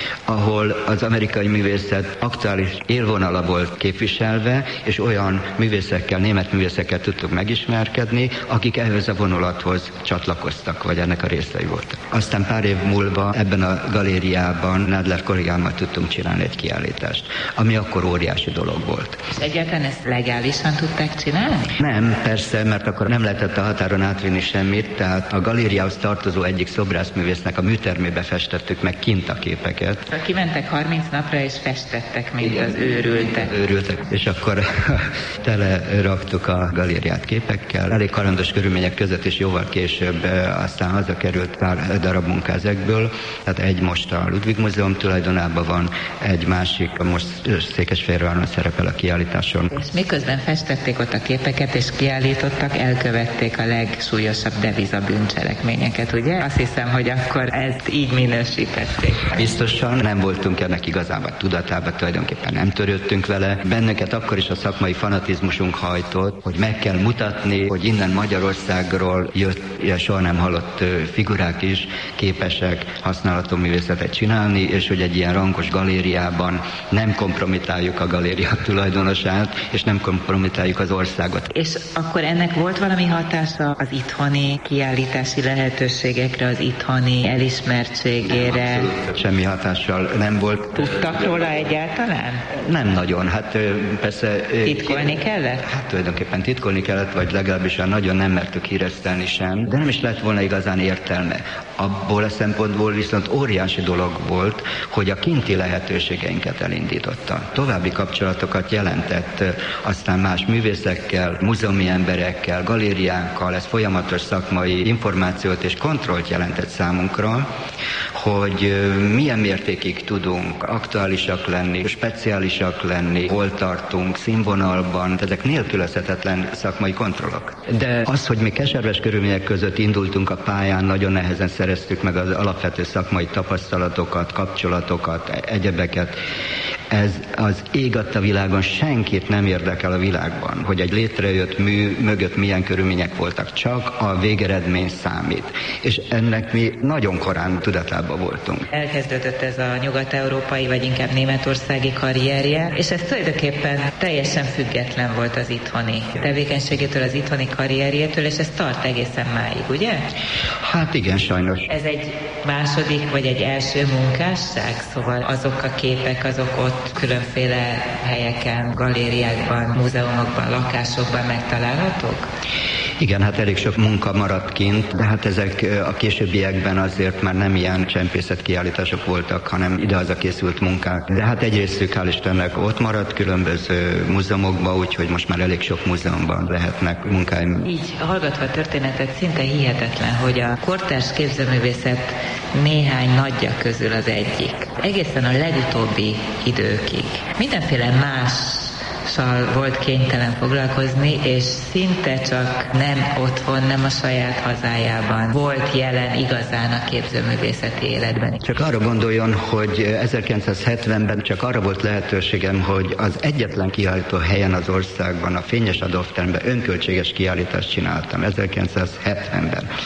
ahol az amerikai művészet aktuális élvonala volt képviselve, és olyan művészekkel, német művészekkel tudtuk megismerkedni, akik ehhez a vonulathoz csatlakoztak, vagy ennek a részei voltak. Aztán pár év múlva ebben a galériában Nádler kollégámmal tudtunk csinálni egy kiállítást, ami akkor óriási dolog volt. És egyáltalán ezt legálisan tudták csinálni? Nem, persze, mert akkor nem lehetett a határon átvinni semmit, tehát a galériához tartozó egyik szobrászművésznek a műtermébe festettük meg kint a képeket. Kimentek harminc napra és festettek még az őrültek. Őrültek, és akkor tele raktuk a galériát képekkel. Elég kalandos körülmények között, és jóval később aztán hazakerült pár darab munkázekből. Tehát egy most a Ludwig Múzeum tulajdonában van, egy másik most Székesfehérváron szerepel a kiállításon. És miközben festették ott a képeket és kiállítottak, elkövették a legsúlyosabb deviza bűncselekményeket, ugye? Azt hiszem, hogy akkor ezt így minősítették. Biztosan nem voltunk ennek igazában tudatában, tulajdonképpen nem törődtünk vele. Bennünket akkor is a szakmai fanatizmusunk hajtott, hogy meg kell mutatni, hogy innen Magyarországról jött, ilyen soha nem hallott figurák is képesek használatú művészetet csinálni, és hogy egy ilyen rangos galériában nem kompromitáljuk a galéria tulajdonosát, és nem kompromitáljuk az országot. És akkor ennek volt valami hatása az itthoni kiállítási lehetőségekre, az itthoni elismertségére? Abszolút semmi hatással nem volt. Tudtak róla egyáltalán? Nem nagyon, hát persze... Titkolni kellett? Hát tulajdonképpen titkolni kellett, vagy legalábbis nagyon nem mertük híresztelni sem, de nem is lett volna igazán értelme. Abból a szempontból viszont óriási dolog volt, hogy a kinti lehetőségeinket elindította. További kapcsolatokat jelentett aztán más művészekkel, múzeumi emberekkel, galériánkkal, ez folyamatos szakmai információt és kontrollt jelentett számunkra, hogy milyen mértékig tudunk aktuálisak lenni, speciálisak lenni, hol tartunk, színvonalban, ezek nélkülözhetetlen szakmai kontrollok. De az, hogy mi keserves körülmények között indultunk a pályán, nagyon nehezen szereztük meg az alapvető szakmai tapasztalatokat, kapcsolatokat, egyebeket. Ez az ég adta világon senkit nem érdekel a világban, hogy egy létrejött mű mögött milyen körülmények voltak, csak a végeredmény számít. És ennek mi nagyon korán tudatában voltunk. Elkezdődött ez a nyugat-európai, vagy inkább németországi karrierje, és ez tulajdonképpen teljesen független volt az itthoni tevékenységétől, az itthoni karrierjétől, és ez tart egészen máig, ugye? Hát igen, sajnos. Ez egy második, vagy egy első munkásság? Szóval azok a képek, azok ott különféle helyeken, galériákban, múzeumokban, lakásokban megtalálhatók? Igen, hát elég sok munka maradt kint, de hát ezek a későbbiekben azért már nem ilyen csempészetkiállítások voltak, hanem idehaza készült munkák. De hát egy részük, hál' Istennek, ott maradt különböző múzeumokban, úgyhogy most már elég sok múzeumban lehetnek munkáim. Így hallgatva a történetet szinte hihetetlen, hogy a kortárs képzőművészet néhány nagyja közül az egyik. Egészen a legutóbbi időkig mindenféle más volt kénytelen foglalkozni, és szinte csak nem otthon, nem a saját hazájában volt jelen igazán a képzőművészeti életben. Csak arra gondoljon, hogy ezerkilencszázhetvenben csak arra volt lehetőségem, hogy az egyetlen kiállító helyen az országban, a Fényes Adolf teremben önköltséges kiállítást csináltam, ezerkilencszázhetvenben.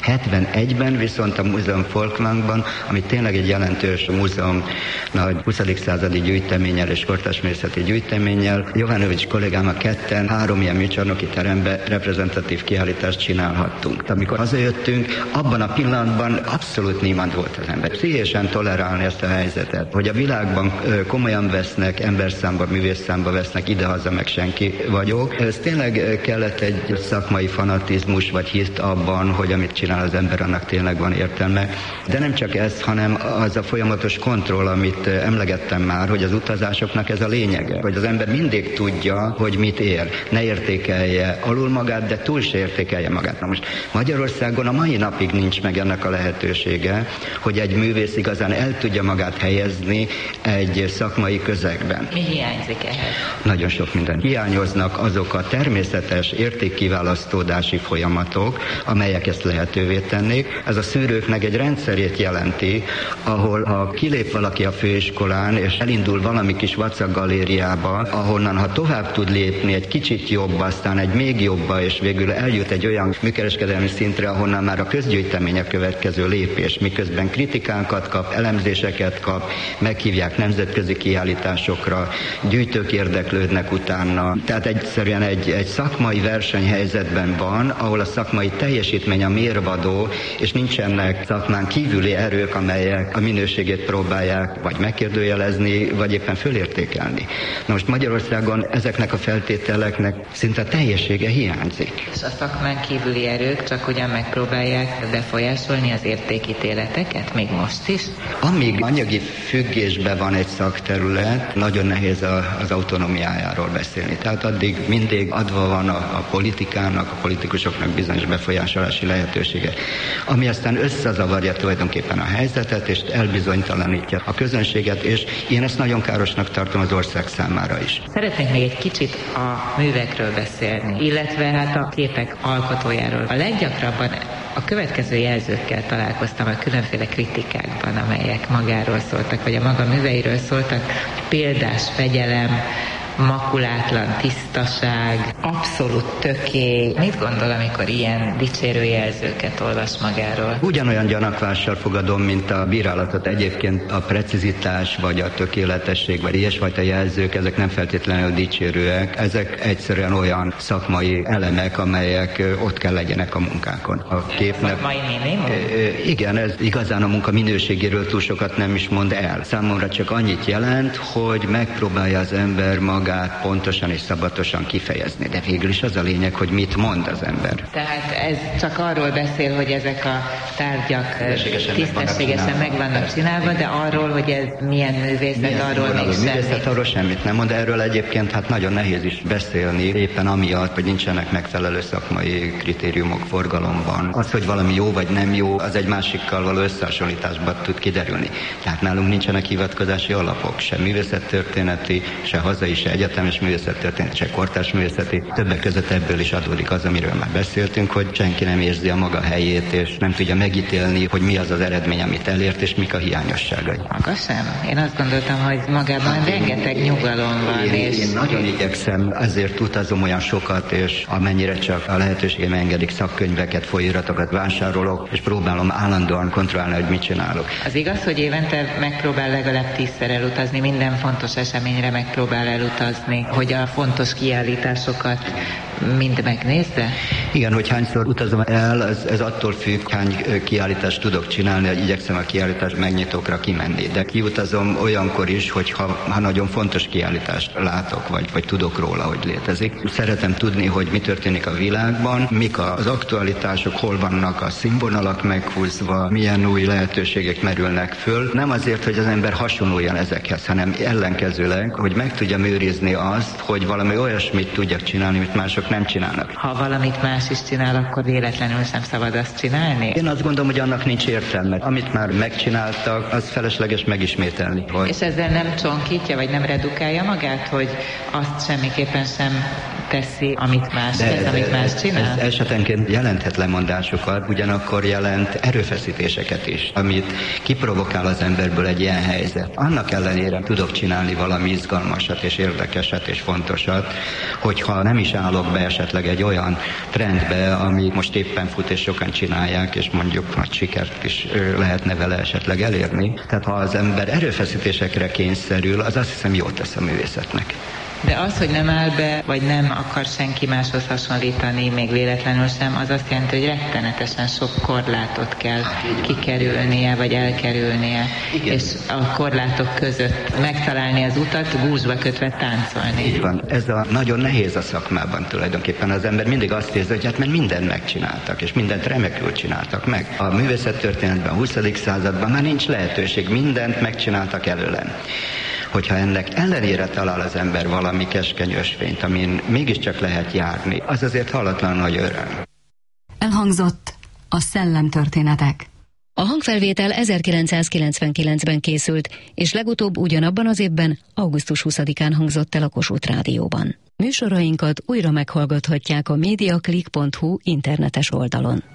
hetvenegyben viszont a Múzeum Folkvangban, ami tényleg egy jelentős múzeum, nagy huszadik századi gyűjteménnyel és kortárs művészeti gyűjteménnyel, Jovanovics kollégám a ketten három ilyen műcsarnoki terembe reprezentatív kiállítást csinálhattunk. Amikor hazajöttünk, abban a pillanatban abszolút niemand volt az ember. Pszichésen tolerálni ezt a helyzetet, hogy a világban komolyan vesznek, emberszámba, művészszámba vesznek, idehaza meg senki vagyok. Ez tényleg kellett egy szakmai fanatizmus, vagy hit abban, hogy amit csinál az ember, annak tényleg van értelme. De nem csak ez, hanem az a folyamatos kontroll, amit emlegettem már, hogy az utazásoknak ez a lényege, hogy az ember mindig tudja, hogy mit ér. Ne értékelje alul magát, de túl se értékelje magát. Na most Magyarországon a mai napig nincs meg ennek a lehetősége, hogy egy művész igazán el tudja magát helyezni egy szakmai közegben. Mi hiányzik ehhez? Nagyon sok minden. Hiányoznak azok a természetes értékkiválasztódási folyamatok, amelyek ezt lehetővé tennék. Ez a szűrőknek egy rendszerét jelenti, ahol ha kilép valaki a főiskolán, és elindul valami kis vacak galériába, ahonnan ha tovább tud lépni egy kicsit jobb, aztán egy még jobba, és végül eljut egy olyan műkereskedelmi szintre, ahonnan már a közgyűjtemény a következő lépés, miközben kritikánkat kap, elemzéseket kap, meghívják nemzetközi kiállításokra, gyűjtők érdeklődnek utána. Tehát egyszerűen egy, egy szakmai versenyhelyzetben van, ahol a szakmai teljesítmény a mérvadó, és nincsenek szakmán kívüli erők, amelyek a minőségét próbálják vagy megkérdőjelezni, vagy éppen fölértékelni. Na most Magyarországon ezeknek a feltételeknek szinte teljessége hiányzik. És a szakmán kívüli erők csak ugyan megpróbálják befolyásolni az értékítéleteket, még most is? Amíg anyagi függésben van egy szakterület, nagyon nehéz a, az autonómiájáról beszélni. Tehát addig mindig adva van a, a politikának, a politikusoknak bizonyos befolyásolási lehetősége, ami aztán összezavarja tulajdonképpen a helyzetet, és elbizonytalanítja a közönséget, és én ezt nagyon károsnak tartom az ország számára is. Szeretnék még egy kicsit a művekről beszélni, illetve hát a képek alkotójáról. A leggyakrabban a következő jelzőkkel találkoztam a különféle kritikákban, amelyek magáról szóltak, vagy a maga műveiről szóltak. Példás fegyelem, makulátlan tisztaság, abszolút tökély. Mit gondol, amikor ilyen dicsérő jelzőket olvas magáról? Ugyanolyan gyanakvással fogadom, mint a bírálatot. Egyébként a precizitás, vagy a tökéletesség, vagy ilyesfajta jelzők, ezek nem feltétlenül dicsérőek. Ezek egyszerűen olyan szakmai elemek, amelyek ott kell legyenek a munkákon. A képnek... Szakmai minimum? Igen, ez igazán a munka minőségéről túl sokat nem is mond el. Számomra csak annyit jelent, hogy megpróbálja az ember magát magát pontosan és szabatosan kifejezni, de végül is az a lényeg, hogy mit mond az ember. Tehát ez csak arról beszél, hogy ezek a tárgyak tisztességesen meg vannak csinálva, de arról, hogy ez milyen művészet, milyen arról még semmit. Művészet, arról semmit nem mond, erről egyébként hát nagyon nehéz is beszélni, éppen amiatt, hogy nincsenek megfelelő szakmai kritériumok forgalomban. Az, hogy valami jó vagy nem jó, az egy másikkal való összehasonlításban tud kiderülni. Tehát nálunk nincsenek hivatkozási alapok, se művészettörténeti, se hazai, se egyetemes művészettörténeti, se kortárs művészeti. Többek között ebből is adódik az, amiről már beszéltünk, hogy senki nem érzi a maga helyét, és nem tudja megítélni, hogy mi az az eredmény, amit elért, és mik a hiányosságai. Maga sem? Én azt gondoltam, hogy magában hát rengeteg én, nyugalom van. Én, és... én nagyon igyekszem, ezért utazom olyan sokat, és amennyire csak a lehetőségem engedik, szakkönyveket, folyóiratokat vásárolok, és próbálom állandóan kontrollálni, hogy mit csinálok. Az igaz, hogy évente megpróbál legalább tízszer elutazni, minden fontos eseményre megpróbál elutazni, hogy a fontos kiállításokat mind megnézze? Igen, hogy hányszor utazom el, ez, ez attól függ, hány kiállítást tudok csinálni, hogy igyekszem a kiállítás megnyitókra kimenni. De kiutazom olyankor is, hogy ha, ha nagyon fontos kiállítást látok, vagy, vagy tudok róla, hogy létezik. Szeretem tudni, hogy mi történik a világban, mik az aktualitások, hol vannak a színvonalak meghúzva, milyen új lehetőségek merülnek föl. Nem azért, hogy az ember hasonluljon ezekhez, hanem ellenkezőleg, hogy meg tudjam őrizni azt, hogy valami olyasmit tudjak csinálni, amit mások nem csinálnak. Ha valamit más is csinál, akkor véletlenül sem szabad azt csinálni? Én azt gondolom, hogy annak nincs értelme. Amit már megcsináltak, az felesleges megismételni. Vagy... És ezzel nem csonkítja, vagy nem redukálja magát, hogy azt semmiképpen sem teszi, amit más De tesz, ez, amit más ez, csinál? ez esetenként jelenthet lemondásokat, ugyanakkor jelent erőfeszítéseket is, amit kiprovokál az emberből egy ilyen helyzet. Annak ellenére tudok csinálni valami izgalmasat és érdekeset és fontosat, hogyha nem is állok be esetleg egy olyan trendbe, ami most éppen fut és sokan csinálják, és mondjuk nagy sikert is lehetne vele esetleg elérni. Tehát ha az ember erőfeszítésekre kényszerül, az azt hiszem jót tesz a művészetnek. De az, hogy nem áll be, vagy nem akar senki máshoz hasonlítani, még véletlenül sem, az azt jelenti, hogy rettenetesen sok korlátot kell kikerülnie, vagy elkerülnie. Igen. És a korlátok között megtalálni az utat, gúzsba kötve táncolni. Így van. Ez a nagyon nehéz a szakmában tulajdonképpen. Az ember mindig azt érzi, hogy hát mert mindent megcsináltak, és mindent remekül csináltak meg. A művészettörténetben, a huszadik században már nincs lehetőség, mindent megcsináltak előlem. Hogyha ennek ellenére talál az ember valami keskeny ösvényt, amin mégiscsak lehet járni, az azért hallatlan nagy öröm. Elhangzott a szellemtörténetek. A hangfelvétel ezerkilencszázkilencvenkilencben készült, és legutóbb ugyanabban az évben, augusztus huszadikán hangzott el a Kossuth Rádióban. Műsorainkat újra meghallgathatják a mediaclick pont hu internetes oldalon.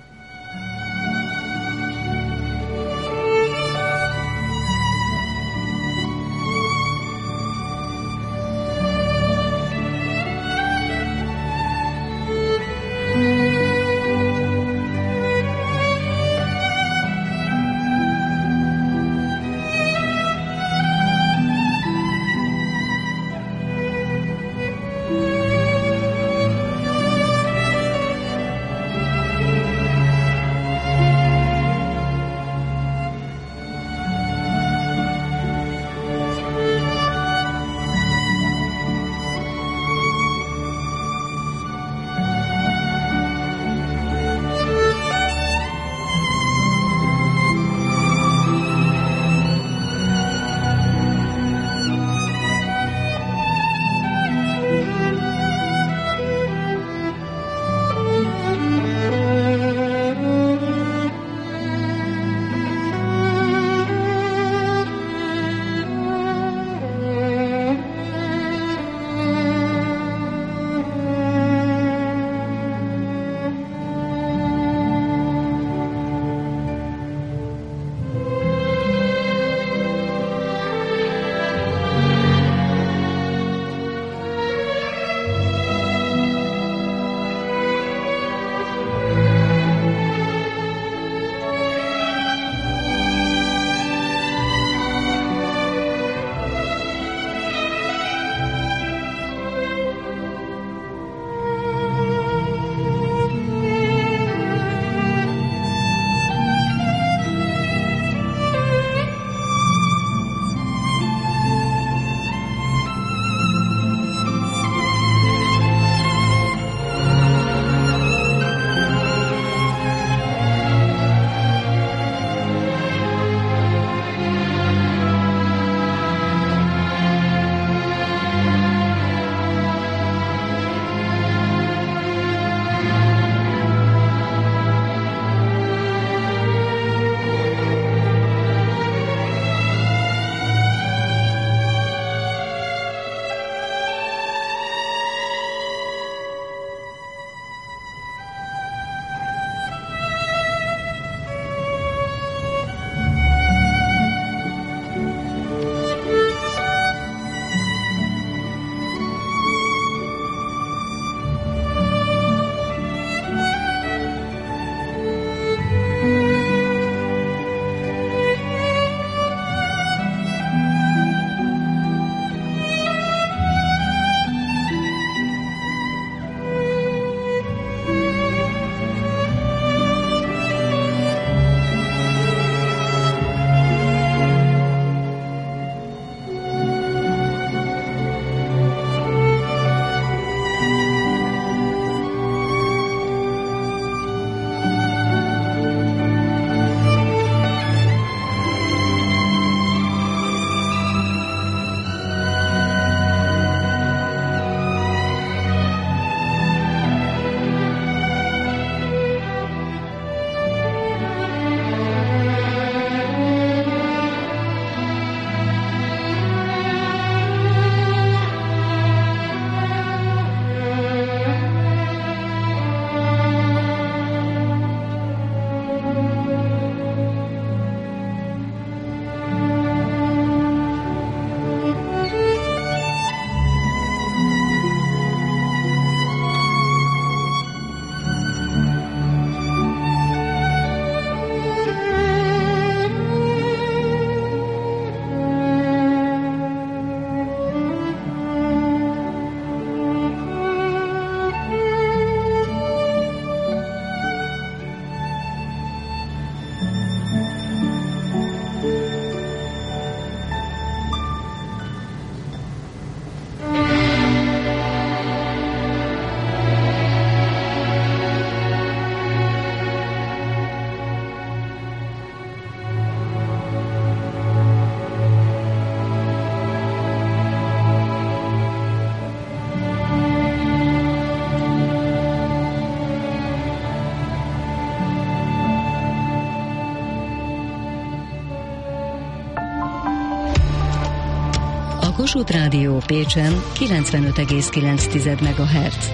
Kossuth Rádió Pécsen kilencvenöt egész kilenc megahertz.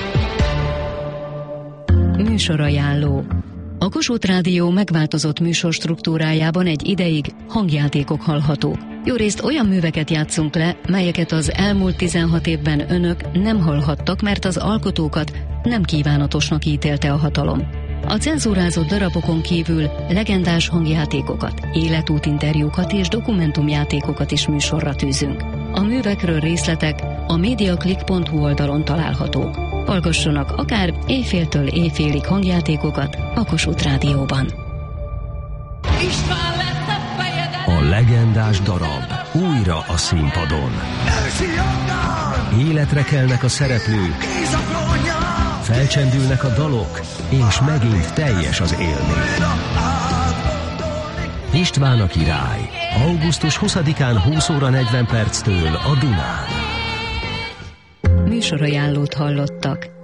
Műsorajánló. A Kossuth Rádió megváltozott műsorstruktúrájában egy ideig hangjátékok hallhatók. Jórészt olyan műveket játszunk le, melyeket az elmúlt tizenhat évben önök nem hallhattak, mert az alkotókat nem kívánatosnak ítélte a hatalom. A cenzúrázott darabokon kívül legendás hangjátékokat, életútinterjúkat és dokumentumjátékokat is műsorra tűzünk. A művekről részletek a mediaclick pont hu oldalon találhatók. Hallgassanak akár éjféltől éjfélig hangjátékokat a Kossuth Rádióban. A legendás darab újra a színpadon. Életre kelnek a szereplők, felcsendülnek a dalok, és megint teljes az élmény. István a király. augusztus huszadikán húsz óra negyven perctől a Dunán. Műsorajánlót hallottak.